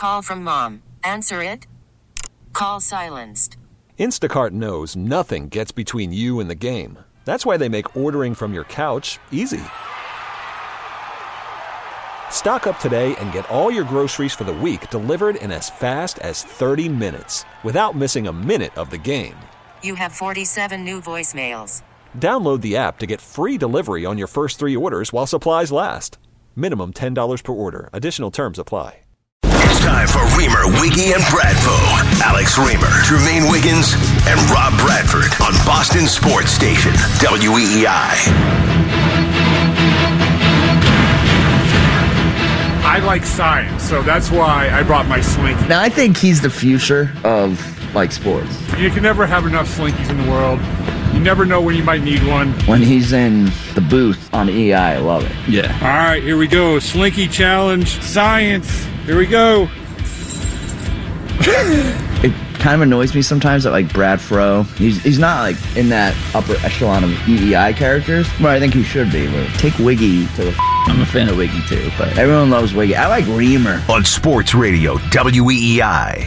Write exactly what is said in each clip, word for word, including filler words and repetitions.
call from mom. Answer it. Call silenced. Instacart knows nothing gets between you and the game. That's why they make ordering from your couch easy. Stock up today and get all your groceries for the week delivered in as fast as thirty minutes without missing a minute of the game. You have forty-seven new voicemails. Download the app to get free delivery on your first three orders while supplies last. Minimum ten dollars per order. Additional terms apply. It's time for Reamer, Wiggy, and Bradfo. Alex Reamer, Jermaine Wiggins, and Rob Bradford on Boston Sports Station, W E E I. I like science, so that's why I brought my Slinky. Now, I think he's the future of, like, sports. You can never have enough Slinkies in the world. You never know when you might need one. When he's in the booth on E I, I love it. Yeah. All right, here we go. Slinky challenge, science. Here we go. It kind of annoys me sometimes that, like, Brad Fro, he's, he's not, like, in that upper echelon of E E I characters, where I think he should be. But take Wiggy to the f***. I'm a fan of Wiggy, too, but everyone loves Wiggy. I like Reamer. On Sports Radio, W E E I.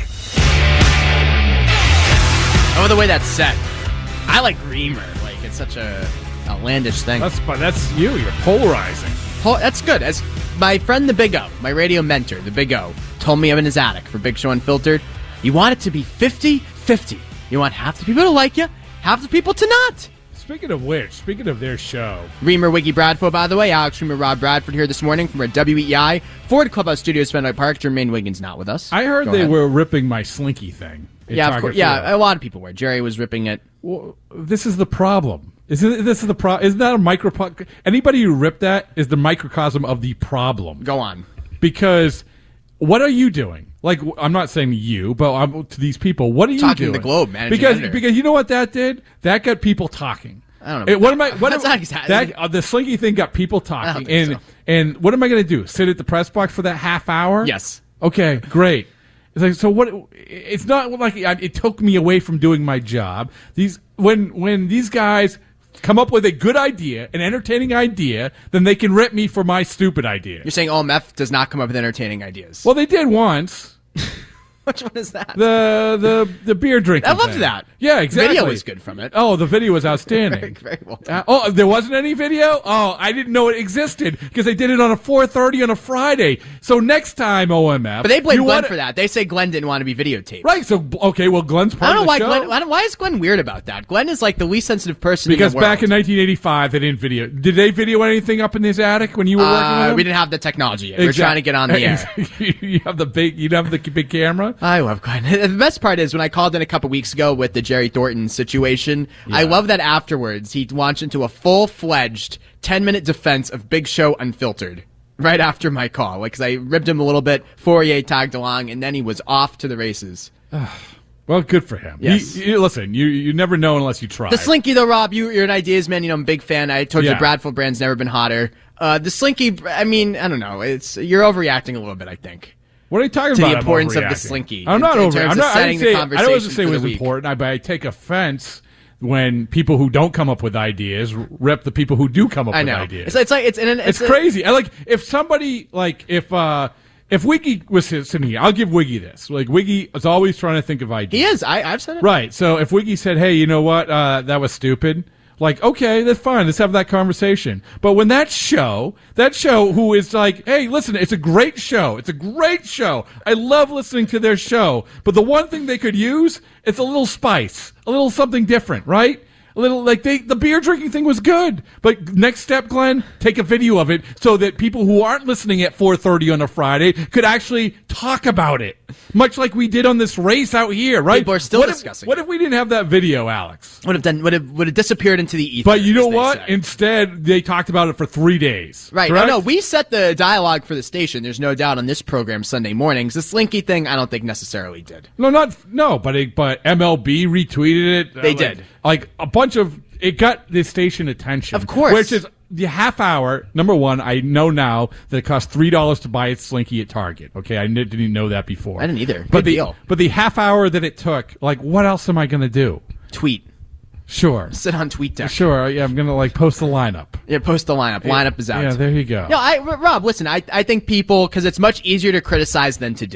Oh, the way that's set. I like Reamer. Like, it's such a outlandish thing. That's that's you. You're polarizing. Oh, that's good. As my friend, the Big O, my radio mentor, the Big O, told me I'm in his attic for Big Show Unfiltered. You want it to be fifty fifty. You want half the people to like you, half the people to not. Speaking of which, speaking of their show. Reamer, Wiggy, Bradford, by the way. Alex Reamer, Rob Bradford here this morning from our W E E I Ford Clubhouse Studios, Fenway Park. Jermaine Wiggins not with us. I heard Go they ahead. were ripping my Slinky thing. Yeah, of course. Yeah, a lot of people were. Jerry was ripping it. Well, this is the problem. Isn't this is the pro? Isn't that a micro? Anybody who ripped that is the microcosm of the problem. Go on. Because what are you doing? Like, I'm not saying you, but I'm, to these people, what are you talking doing? The Globe, man. Because because you know what that did? That got people talking. I don't know. It, what am I? What That's am, not exactly. That uh, the Slinky thing got people talking, I don't and think so. and what am I going to do? Sit at the press box for that half hour? Yes. Okay, great. It's like, so what? It's not like it took me away from doing my job. These when when these guys come up with a good idea, an entertaining idea, then they can rip me for my stupid idea. You're saying O M F does not come up with entertaining ideas. Well, they did once. Which one is that? The the the beer drinking. I loved thing. that. Yeah, exactly. The video was good from it. Oh, the video was outstanding. very, very well uh, oh, there wasn't any video? Oh, I didn't know it existed because they did it on a four thirty on a Friday. So next time, O M F. But they blame you Glenn wanna... for that. They say Glenn didn't want to be videotaped. Right. So okay, well, Glenn's part I don't know of the why show. Glenn. I don't, why is Glenn weird about that? Glenn is like the least sensitive person Because in the world. back in nineteen eighty-five, they didn't video. Did they video anything up in his attic when you were uh, working with him? We didn't have the technology yet. Exactly. We're trying to get on the air. You have the big. You have the big camera. I love Glenn. The best part is when I called in a couple weeks ago with the Jerry Thornton situation, Yeah. I love that afterwards he launched into a full-fledged ten-minute defense of Big Show Unfiltered right after my call. Like, 'cause I ribbed him a little bit, Fourier tagged along, and then he was off to the races. Well, good for him. Yes. You, you, listen, you you never know unless you try. The Slinky, though, Rob, you, you're an ideas man. You know, I'm a big fan. I told Yeah. you Bradford brand's never been hotter. Uh, the Slinky, I mean, I don't know. It's you're overreacting a little bit, I think. What are you talking to about? the importance of the overreacting? Slinky. I'm not in, in over. terms I'm of not. I setting didn't say. the I conversation don't say for it the was week. important. I, but I take offense when people who don't come up with ideas rep the people who do come up I with know. ideas. It's, it's like it's it's, It's crazy. I like if somebody like if uh if Wiggy was sitting here, I'll give Wiggy this. Like Wiggy is always trying to think of ideas. He is. I, I've said it. Right. So if Wiggy said, "Hey, you know what? Uh, that was stupid." Like, okay, that's fine. Let's have that conversation. But when that show, that show who is like, hey, listen, it's a great show. It's a great show. I love listening to their show. But the one thing they could use is a little spice, a little something different, right? A little, like, they, the beer drinking thing was good. But next step, Glenn, take a video of it so that people who aren't listening at four thirty on a Friday could actually talk about it. Much like we did on this race out here, right? People are still what discussing If, what it. if we didn't have that video, Alex? Would have done. Would have. Would have disappeared into the ether. But you know as they what? say. Instead, they talked about it for three days. Right. Correct? No, no, we set the dialogue for the station. There's no doubt on this program Sunday mornings. The Slinky thing, I don't think necessarily did. No, not no, but it, but M L B retweeted it. They uh, did. Like, like a bunch of it got the station attention. Of course. Which is the half hour. Number one, I know now that it costs three dollars to buy its Slinky at Target. Okay, I didn't even know that before. I didn't either. But Good the deal. but the half hour that it took, like, what else am I going to do? Tweet. Sure. Sit on TweetDeck. Sure. Yeah, I'm going to like post the lineup. Yeah, post the lineup. Lineup is out. Yeah, there you go. No, I, Rob, listen, I, I think people, because it's much easier to criticize than to do.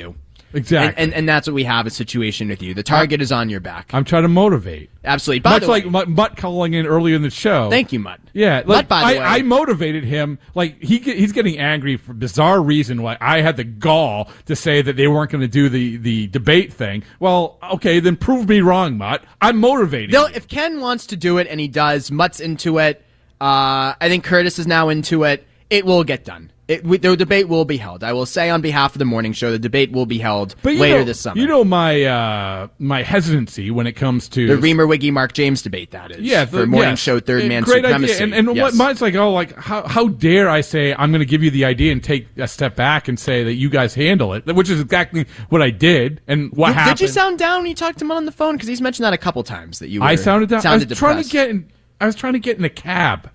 Exactly. And, and, and that's what we have a situation with you. The target is on your back. I'm trying to motivate. Absolutely. By Much the like way, Mutt, Mutt calling in earlier in the show. Thank you, Mutt. Yeah, Mutt, like, by the I, way. I motivated him. Like he he's getting angry for bizarre reason why I had the gall to say that they weren't going to do the, the debate thing. Well, okay, then prove me wrong, Mutt. I'm motivated. They'll, if Ken wants to do it and he does, Mutt's into it. Uh, I think Curtis is now into it. It will get done. It, we, the debate will be held. I will say on behalf of the morning show, the debate will be held but you later know, this summer. You know my uh, my hesitancy when it comes to the Reamer Wiggy Mark James debate. That is, yeah, for the, morning yes. show third man great supremacy. idea. And, and yes. what mine's like, oh, like how how dare I say I'm going to give you the idea and take a step back and say that you guys handle it, which is exactly what I did and what did, happened. Did you sound down when you talked to him on the phone? Because he's mentioned that a couple times that you. Were, I sounded down. Sounded I was trying to depressed. get in. I was trying to get in a cab.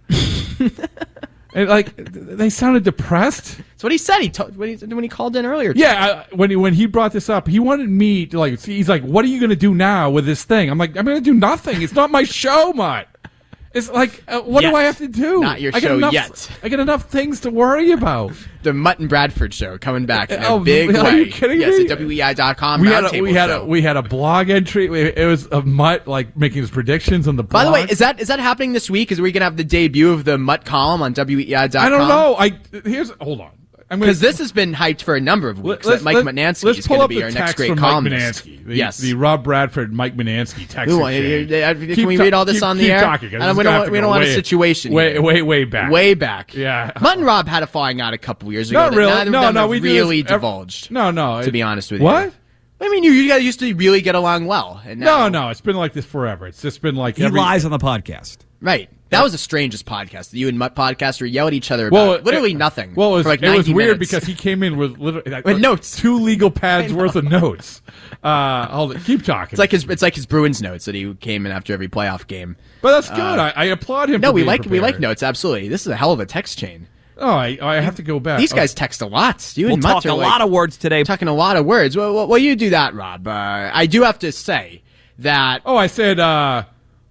And like they sounded depressed. That's what he said. He told when he when he called in earlier. Yeah, I, when he when he brought this up, he wanted me to like. He's like, "What are you going to do now with this thing?" I'm like, "I'm going to do nothing. It's not my show, Mutt. It's like, uh, what Yet. do I have to do? Not your I got show enough, yet. I got enough things to worry about." The Mutt and Bradford show coming back in a Oh, big are way. you kidding yes, me? at W E I dot com. We had a, roundtable we had show. a we had a blog entry. It was a Mutt like making his predictions on the blog. By the way, is that is that happening this week? Is we gonna have the debut of the Mutt column on W E I dot com? I don't know. I here's hold on. I'm gonna Because this has been hyped for a number of weeks. Let's- that Mike let's- Manansky let's is pull going to up be the our text next great from Mike columnist. Manansky, the, yes. the Rob Bradford Mike Manansky text. Ooh, exchange. uh, uh, can Keep we ta- read all this keep- on the keep air? talking, 'cause I don't- this we is don't, gonna want- have we to don't go want way- a situation Way, here. way, way back. Way back. Yeah. Mutt and Rob had a falling out a couple years ago. Not that really. Neither No, of them no, have we do really this ev- divulged. No, no. To it- be honest with what? you. I mean, you, you guys used to really get along well. And now, No, no. It's been like this forever. It's just been like He every, lies on the podcast. Right. That was the strangest podcast. The you and Mutt podcast where you yell at each other about Well, literally it- nothing. Well, it was, for like it was ninety weird minutes. because he came in with literally like, With notes. two legal pads worth of notes. Uh, hold it. Keep talking. It's like his it's like his Bruins notes that he came in after every playoff game. but that's good. I, I applaud him. No, for we being like we like prepared. notes. Absolutely. This is a hell of a text chain. Oh, I, I have to go back. These Oh. guys text a lot. You We'll and Mutt talk are a like- lot of words today. talking a lot of words. Well, well, well you do that, Rob. Uh, I do have to say that. Oh, I said. uh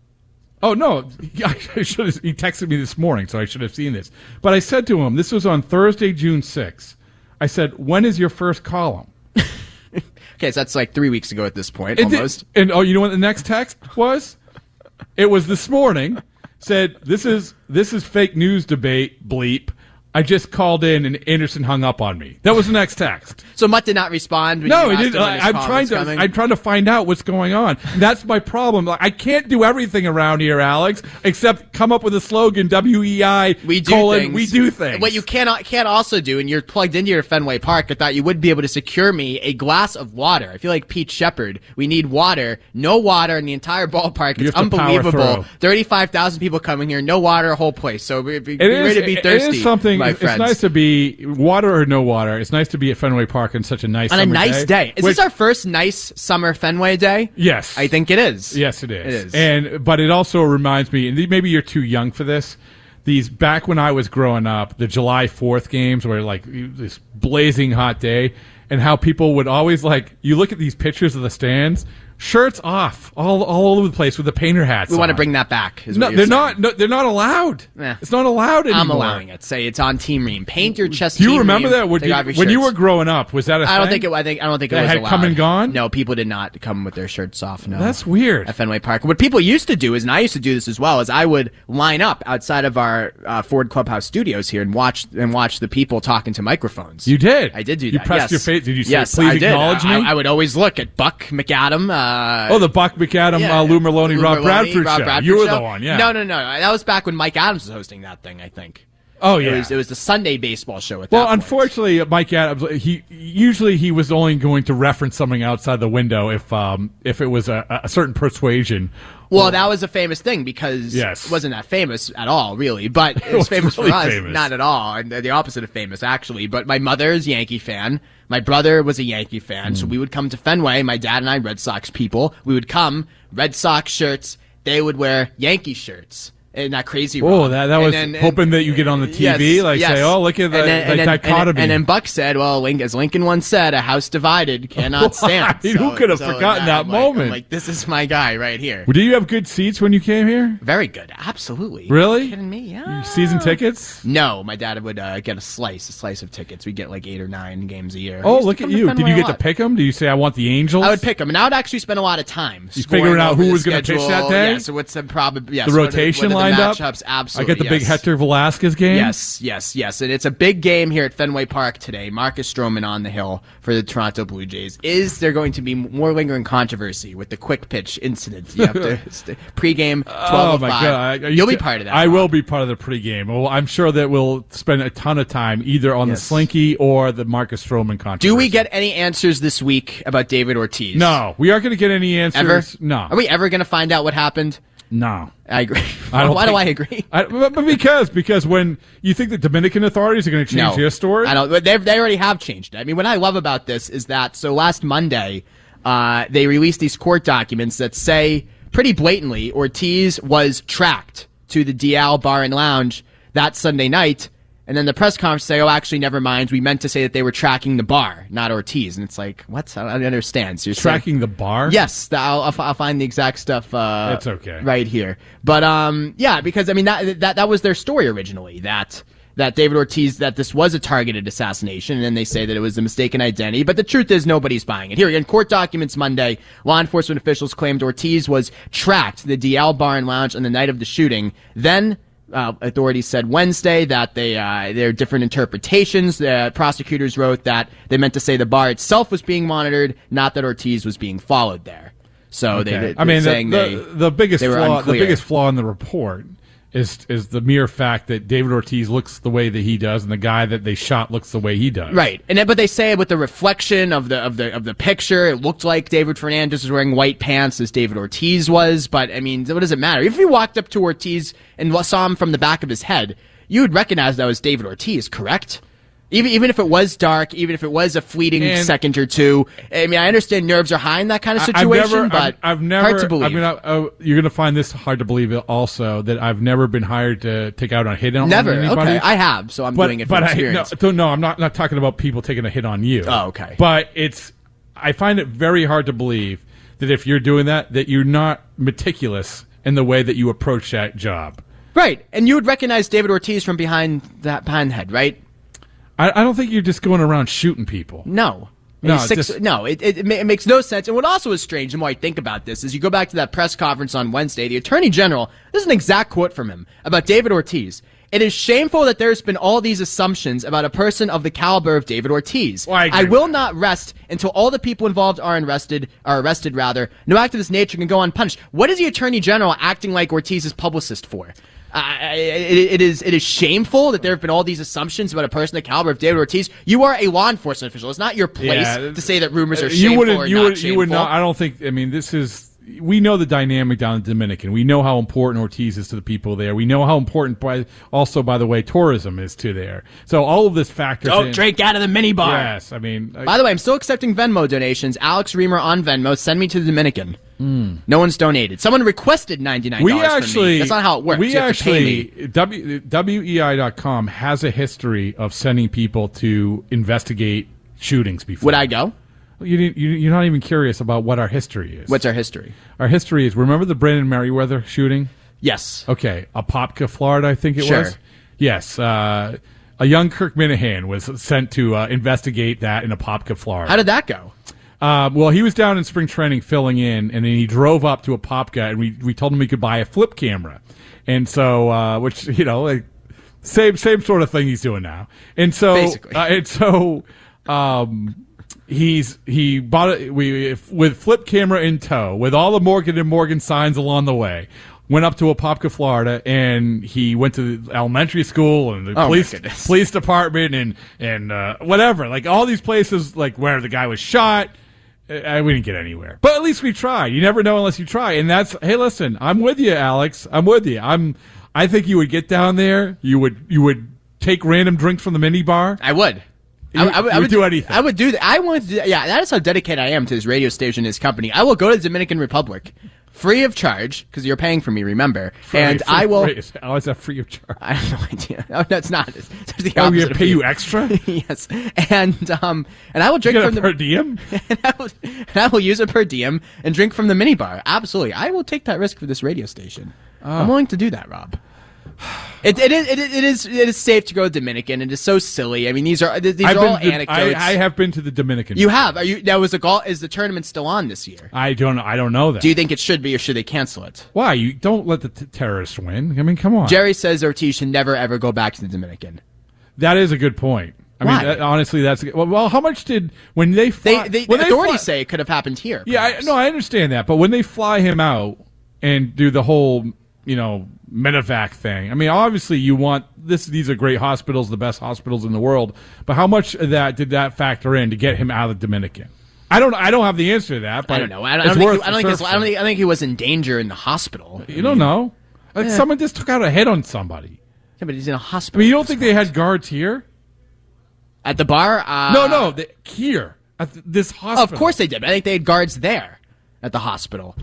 Oh no, I should have, he texted me this morning, so I should have seen this. But I said to him, this was on Thursday, June sixth. I said, "When is your first column?" Okay, so that's like three weeks ago at this point, It did- almost. and oh, you know what the next text was? It was this morning. Said, "This is this is fake news debate. Bleep. I just called in and Anderson hung up on me." That was the next text. So Mutt did not respond. When No, you he asked didn't. him when his I, I'm column trying was to. coming? I'm trying to find out what's going on. And that's my problem. Like, I can't do everything around here, Alex, except come up with a slogan: W E I We do colon, things. We do things. What you cannot can't also do, and you're plugged into your Fenway Park. I thought you would be able to secure me a glass of water. I feel like Pete Shepard. We need water. No water in the entire ballpark. You It's have to power unbelievable. through. Thirty-five thousand people coming here. No water. Whole place. So be, be, It be is, ready to be it thirsty. is something. my It's friends. nice to be water or no water. It's nice to be at Fenway Park on such a nice on a summer nice day. Is Which- this our first nice summer Fenway day? Yes, I think it is. Yes, it is. It is. And but it also reminds me, and maybe you're too young for this. These back when I was growing up, the July fourth games were like this blazing hot day, and how people would always like you look at these pictures of the stands, shirts off, all all over the place with the painter hats. We want to on. bring that back. Is No, what you're they're saying. not. No, they're not allowed. Eh. It's not allowed anymore. I'm allowing it. Say it's on Team Ream. Paint your chest. Do you Team remember Ream. that Would Take you- off your when you shirts. were growing up? Was that a I don't thing? think it. I think I don't think it That was had allowed. come and gone? No, people did not come with their shirts off. No, That's weird. At Fenway Park, what people used to do is, and I used to do this as well, is I would line up outside of our uh, Ford Clubhouse studios here and watch and watch the people talking to microphones. You did. I did do You that. pressed yes. your face. Did you say, yes, "Please I did. acknowledge I, me"? I would always look at Buck McAdam. Uh, Oh, the Buck McAdam, yeah, uh, Lou Merlone, Lou Rob Merlone, Bradford Rob show. Bradford you were show. the one, yeah. No, no, no. That was back when Mike Adams was hosting that thing, I think. Oh, yeah. It was, it was the Sunday baseball show at well, that point. unfortunately, Mike Adams, he usually he was only going to reference something outside the window if um if it was a, a certain persuasion. Well, that was a famous thing because Yes. it wasn't that famous at all, really. But it was, was famous really for us, famous. not at all, and the opposite of famous, actually. But my mother's a Yankee fan. My brother was a Yankee fan, Mm. so we would come to Fenway. My dad and I, Red Sox people, we would come, Red Sox shirts. They would wear Yankee shirts. in that crazy Oh, run. that, that And was then- and- hoping that you get on the T V, yes, like yes. say, oh, look at the, and then, the and then, dichotomy. And, and then Buck said, well, Link, as Lincoln once said, a house divided cannot stand. Who So- could have so forgotten that I'm like- moment? I'm like, this is my guy right here. Well, do you have good seats when you came here? Very good. Absolutely. Really? Are you kidding me? Yeah. Season tickets? No, my dad would uh, get a slice, a slice of tickets. We get like eight or nine games a year. Oh, I used to look come at to you. Did Fenway you a get to lot. pick them? Do you say, I want the Angels? I would pick them, and I would actually spend a lot of time You scoring figuring out over who the was gonna pitch schedule. that day? Yeah, so what's the probably yes, the what are- rotation what are the lined up? matchups? I Absolutely. got the big yes. Hector Velasquez game? Yes, yes, yes. And it's a big game here at Fenway Park today. Marcus Stroman on the hill for the Toronto Blue Jays. Is there going to be more lingering controversy with the quick pitch incident? You have to st- pregame twelve Oh, my oh five. God. Are you You'll be ki- part of that. I Rob. will be part of the pregame. Well, I'm sure that we'll spend a ton of time either on Yes. the Slinky or the Marcus Stroman controversy. Do we get any answers this week about David Ortiz? No. We aren't going to get any answers. Ever? No. Are we ever going to find out what happened? No. I agree. I don't Why do think- I agree? I, but but because because when you think the Dominican authorities are going to change No, their story, I don't. But They they already have changed it. I mean, what I love about this is that so last Monday, uh, they released these court documents that say pretty blatantly Ortiz was tracked to the D L Bar and Lounge that Sunday night, and then the press conference say, "Oh, actually, never mind. We meant to say that they were tracking the bar, not Ortiz." And it's like, what? I don't understand. So you're saying- tracking the bar. Yes, the, I'll, I'll I'll find the exact stuff. Uh, That's okay. right here. But um, yeah, because I mean that that that was their story originally. That that David Ortiz, that this was a targeted assassination, and then they say that it was a mistaken identity. But the truth is, nobody's buying it. Here in court documents Monday, law enforcement officials claimed Ortiz was tracked to the D L Bar and Lounge on the night of the shooting. Then. Uh, authorities said Wednesday that they uh, there are different interpretations. The prosecutors wrote that they meant to say the bar itself was being monitored, not that Ortiz was being followed there. So Okay. they, they, I mean, the, saying the, they, the biggest they were flaw, the unclear. biggest flaw in the report is is the mere fact that David Ortiz looks the way that he does, and the guy that they shot looks the way he does. Right, and then, but they say with the reflection of the of the of the picture, it looked like David Fernandez was wearing white pants as David Ortiz was. But I mean, what does it matter? If you walked up to Ortiz and saw him from the back of his head, you would recognize that was David Ortiz, correct? Even even if it was dark, even if it was a fleeting And- second or two. I mean, I understand nerves are high in that kind of I- situation, I've never, but I've, I've never. hard to believe. I mean, I, uh, you're going to find this hard to believe. Also, that I've never been hired to take out a hit on Never. anybody. Okay, I have, so I'm but doing it but from I, no, experience. don't- no, I'm not not talking about people taking a hit on you. Oh, okay. But it's. I find it very hard to believe that if you're doing that, that you're not meticulous in the way that you approach that job. Right, and you would recognize David Ortiz from behind that behind the head, right? I, I don't think you're just going around shooting people. No. No, He's six, just- no, it, it, it ma- it makes no sense. And what also is strange, the more I think about this, is you go back to that press conference on Wednesday, the Attorney General, this is an exact quote from him about David Ortiz. It is shameful that there's been all these assumptions about a person of the caliber of David Ortiz. Well, I agree I with will that. not rest until all the people involved are arrested, are arrested rather. No act of this nature can go unpunished. What is the Attorney General acting like Ortiz's publicist for? Uh, it, it is it is shameful that there have been all these assumptions about a person the caliber of David Ortiz. You are a law enforcement official. It's not your place Yeah. to say that rumors are Uh, shameful you wouldn't, or you not would, shameful. You would not. I don't think. I mean, this is. We know the dynamic down in Dominican. We know how important Ortiz is to the people there. We know how important, by, also, by the way, tourism is to there. So all of this factors Don't in. drink out of the minibar. Yes, I mean. I- By the way, I'm still accepting Venmo donations. Alex Reamer on Venmo. Send me to the Dominican. Hmm. No one's donated. Someone requested ninety-nine dollars we from actually. me. That's not how it works. We You have to pay actually. me. W, W E I dot com has a history of sending people to investigate shootings before. Would I go? You, didn't- you, you're not even curious about what our history is. What's our history? Our history is, remember the Brandon Merriweather shooting? Yes. Okay, Apopka, Florida, I think it Sure. was. Yes, uh, a young Kirk Minahan was sent to uh, investigate that in Apopka, Florida. How did that go? Um, well, he was down in spring training filling in, and then he drove up to Apopka, and we, we told him he could buy a flip camera. And so, uh, which, you know, like, same same sort of thing he's doing now. And so, Basically. uh, and so, um, he's he bought it we with flip camera in tow, with all the Morgan and Morgan signs along the way. Went up to Apopka, Florida, and he went to the elementary school and the my police goodness. police department and and uh, whatever, like all these places, like where the guy was shot. Uh, we didn't get anywhere, but at least we tried. You never know unless you try, and that's hey, listen, I'm with you, Alex. I'm with you. I'm. I think you would get down there. You would you would take random drinks from the mini bar. I would. You- I, I would, you I would do anything. I would do that. I want to do, yeah, that is how dedicated I am to this radio station and this company. I will go to the Dominican Republic free of charge, because you're paying for me, remember. Free, and free, I will... Free. How is that free of charge? I have no idea. No, that's not. It's, it's the Oh, opposite you of pay you free. extra? Yes. And um, and I will drink You get from a the... per diem? and, I will, and I will use a per diem and drink from the minibar. Absolutely. I will take that risk for this radio station. Oh. I'm willing to do that, Rob. It, it, is, it, is, it is it is safe to go to Dominican. It is so silly. I mean, these are these I've are all been to- anecdotes. I, I have been to the Dominican. You have? Are you? That was a golf. Is the tournament still on this year? I don't know. I don't know that. Do you think it should be, or should they cancel it? Why? You don't let the t- terrorists win. I mean, come on. Jerry says Ortiz should never ever go back to the Dominican. That is a good point. I Why? mean, that, honestly, that's well, well. How much did when they They, fly, they when the they authorities fly- say it could have happened here. Yeah, I, perhaps. no, I understand that, but when they fly him out and do the whole, you know, medevac thing, I mean, obviously you want this. These are great hospitals, the best hospitals in the world. But how much of that did that factor in to get him out of the Dominican? I don't. I don't have the answer to that. But I don't know. I don't, I it's don't, think, worth he, I, don't think it's, I, don't researching. think, I think he was in danger in the hospital. You don't know. Like someone just took out a hit on somebody. Yeah, but he's in a I hospital. mean, you don't think they had guards here? At the bar? Uh, no, no, the, here at th- this hospital. Of course they did. I think they had guards there at the hospital.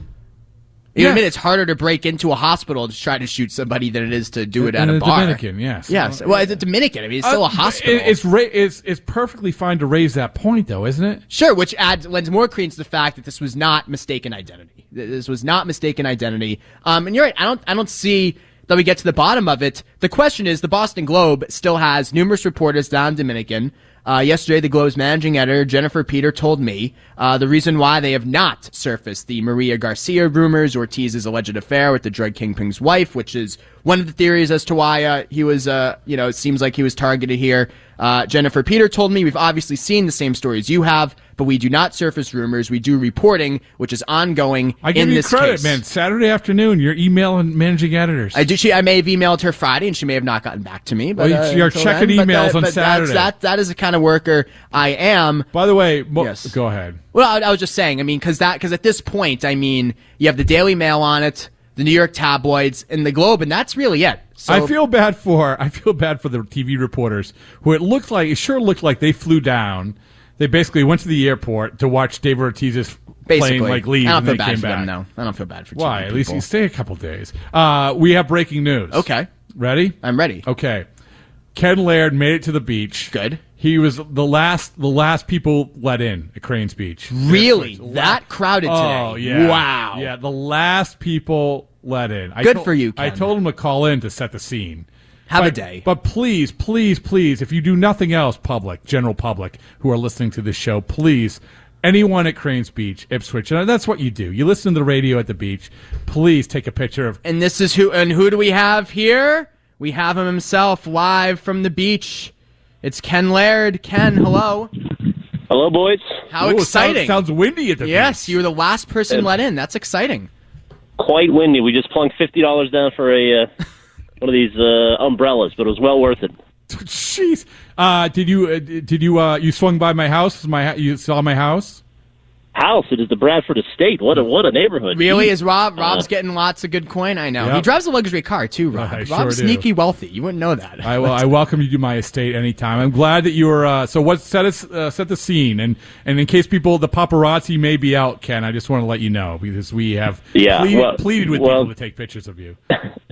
You Yeah. know what I mean? It's harder to break into a hospital to try to shoot somebody than it is to do it at In a the bar. Dominican, yes. Yes. Well, it's a Dominican. I mean, it's still Uh, a hospital. it- It's, ra- it's it's perfectly fine to raise that point, though, isn't it? Sure, which adds lends more credence to the fact that this was not mistaken identity. This was not mistaken identity. Um, and you're right. I don't. I don't see that we get to the bottom of it. The question is, the Boston Globe still has numerous reporters down in Dominican. Uh, yesterday, the Globe's managing editor, Jennifer Peter, told me uh, the reason why they have not surfaced the Maria Garcia rumors, Ortiz's alleged affair with the drug kingpin's wife, which is one of the theories as to why uh, he was, uh, you know, it seems like he was targeted here. Uh, Jennifer Peter told me, we've obviously seen the same stories you have, but we do not surface rumors. We do reporting, which is ongoing I give in you this credit, case. man. Saturday afternoon, you're emailing managing editors. I do. She, I may have emailed her Friday, and she may have not gotten back to me. But Well, uh, you're until checking then, but, emails uh, on but Saturday. That's, that that is the kind of worker I am. By the way, mo- Yes. go ahead. Well, I, I was just saying. I mean, because that because at this point, I mean, you have the Daily Mail on it, the New York tabloids, and the Globe, and that's really it. So, I feel bad for I feel bad for the T V reporters who it looked like it sure looked like they flew down. They basically went to the airport to watch David Ortiz's basically plane like leave, I don't and feel they bad came for back. them. No, I don't feel bad for T V Why? At least people. you stay a couple days. Uh, we have breaking news. Okay, Ready? I'm ready. Okay. Ken Laird made it to the beach. Good. He was the last the last people let in at Cranes Beach. Really, Yeah, that crowded today? Oh yeah. Wow. Yeah, the last people let in. I Good told- for you, I Ken. told him to call in to set the scene. Have a But- day. But please, please, please, if you do nothing else, public, general public who are listening to this show, please, anyone at Cranes Beach, Ipswich, and that's what you do. You listen to the radio at the beach. Please take a picture of. And this is who. And who do we have here? We have him himself, live from the beach. It's Ken Laird. Ken, hello. Hello, boys. How Ooh, exciting! Sounds, sounds windy at the yes, beach. you were the last person let in. That's exciting. Quite windy. We just plunked fifty dollars down for a uh, one of these uh, umbrellas, but it was well worth it. Jeez. Uh, did you uh, did you uh, you swung by my house? My you saw my house? House. It is the Bradford Estate. What a what a neighborhood. Really, Jeez. is Rob? Rob's Uh, getting lots of good coin. I know. Yep. He drives a luxury car too, Rob. I Rob's sure do. sneaky wealthy. You wouldn't know that. I, well, I welcome you to my estate anytime. I'm glad that you were. Uh, so, what set us uh, set the scene, and and in case people, the paparazzi may be out, Ken, I just want to let you know because we have Yeah, pleaded, well- pleaded with well- people to take pictures of you.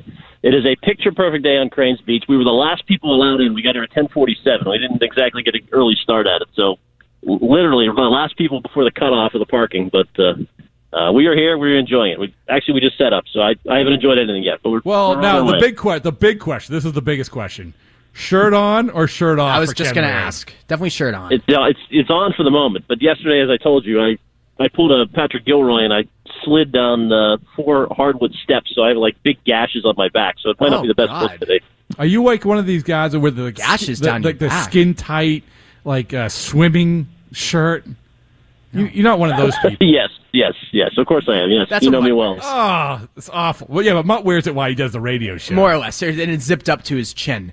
It is a picture-perfect day on Cranes Beach. We were the last people allowed in. We got here at ten forty-seven. We didn't exactly get an early start at it, so l- literally we're the last people before the cutoff of the parking. But uh, uh, we are here. We're enjoying it. We, actually, we just set up, so I, I haven't enjoyed anything yet. But we're Well, we're on now our the way. big que- the big question. This is the biggest question: shirt on or shirt off? I was for just Ken going to Laird? ask. Definitely shirt on. It's uh, it's it's on for the moment. But yesterday, as I told you, I I pulled a Patrick Gilroy and I slid down uh, four hardwood steps, so I have like big gashes on my back. So it might Oh, not be the best God. look today. Are you like one of these guys with the Gashes the, down like your the back. skin tight, like uh, swimming shirt? You, you're not one of those people. Yes, yes, yes. Of course I am. Yes, That's you know what me Mutt well. wears. Oh, it's awful. Well, yeah, but Mutt wears it while he does the radio show. More or less. And it's zipped up to his chin.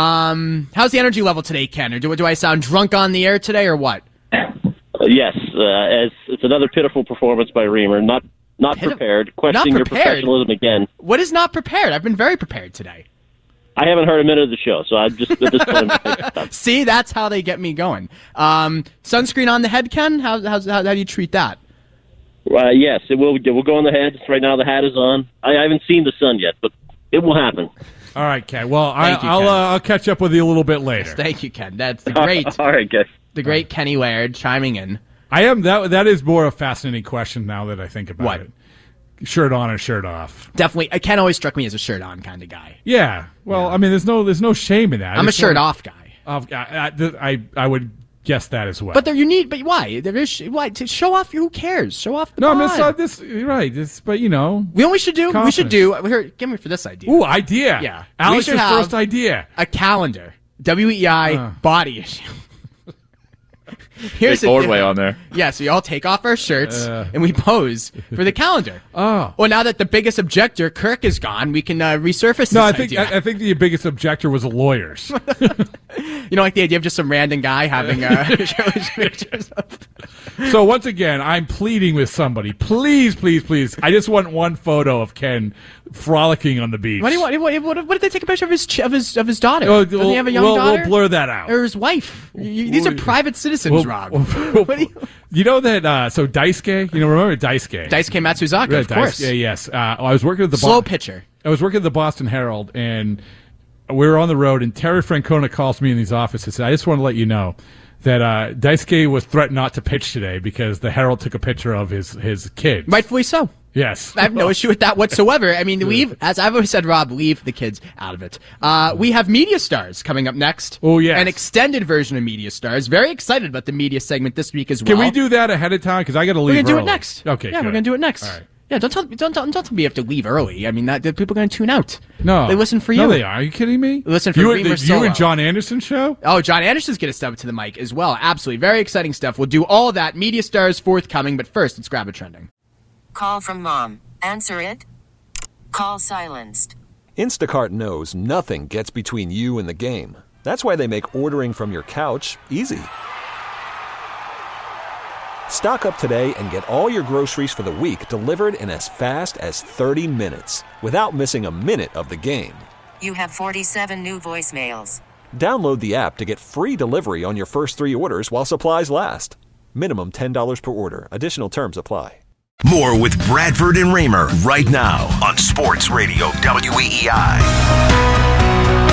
Um, how's the energy level today, Ken? Or do, do I sound drunk on the air today, or what? Uh, yes, uh, as it's another pitiful performance by Reamer. Not not Pitif- prepared. Questioning not your prepared? professionalism again. What is not prepared? I've been very prepared today. I haven't heard a minute of the show, so I'm just at this point. I'm See, that's how they get me going. Um, sunscreen on the head, Ken? How, how's, how, how do you treat that? Uh, yes, it will. It will go on the head. Right now, the hat is on. I, I haven't seen the sun yet, but it will happen. All right, Ken. Well, I, you, I'll Ken. Uh, I'll catch up with you a little bit later. Thank you, Ken. That's the great, All right, guys. the great Kenny Laird chiming in. I am that. That is more a fascinating question now that I think about What? it. Shirt on or shirt off? Definitely, uh, Ken always struck me as a shirt on kind of guy. Yeah. Well, I mean, there's no there's no shame in that. I'm a It's shirt like- off guy. Of, I, I, I I would guess that as well. But there you need. But why? There is why to show off. Who cares? Show off the. no, I mean, bod. it's not this. You're right. This, but you know, We know what we should do. We should do. Here, give me for this idea. ooh, idea. Yeah. We Alex's should have- first idea. A calendar. W E I Uh. body issue. Here's Big the Ordway deal. on there. Yeah, so we all take off our shirts Uh. and we pose for the calendar. Oh. Well, now that the biggest objector, Kirk, is gone, we can uh, resurface No, I this think idea. I, I think the biggest objector was the lawyers. You know, like the idea of just some random guy having uh, pictures of. So once again, I'm pleading with somebody. Please, please, please. I just want one photo of Ken frolicking on the beach. What do you want? What, what, what if they take a picture of his ch- of his of his daughter? Oh, Doesn't we'll, he have a young we'll, daughter? we'll blur that out. Or his wife? You- these are We'll- private citizens, We'll- Rob. we'll- What do you- you know that? Uh, so Daisuke, you know, remember Daisuke? Daisuke Matsuzaka, Yeah, of course. Daisuke, yes. Uh, I was working at the Slow Bo- pitcher. I was working at the Boston Herald, and we were on the road, and Terry Francona calls me in his office and said, I just want to let you know that uh, Daisuke was threatened not to pitch today because the Herald took a picture of his, his kids. Rightfully so. Yes. I have no issue with that whatsoever. I mean, leave, as I've always said, Rob, leave the kids out of it. Uh, we have Media Stars coming up next. Oh, yes. An extended version of Media Stars. Very excited about the media segment this week as well. Can we do that ahead of time? Because I got to leave We're gonna do early. it next. Okay, Yeah, good. we're gonna do it next. All right. Yeah, don't tell don't don't, don't tell me you have to leave early. I mean, that, that people are gonna tune out. No. They listen for you. No, they are. Are you kidding me? Listen for you, Reamer you Solo. and John Anderson show? Oh, John Anderson's gonna step to the mic as well. Absolutely, very exciting stuff. We'll do all of that. Media Stars forthcoming, but first, let's grab a trending. Call from mom. Answer it. Call silenced. Instacart knows nothing gets between you and the game. That's why they make ordering from your couch easy. Stock up today and get all your groceries for the week delivered in as fast as thirty minutes without missing a minute of the game. You have forty-seven new voicemails. Download the app to get free delivery on your first three orders while supplies last. Minimum ten dollars per order. Additional terms apply. More with Bradford and Raymer right now on Sports Radio W E E I.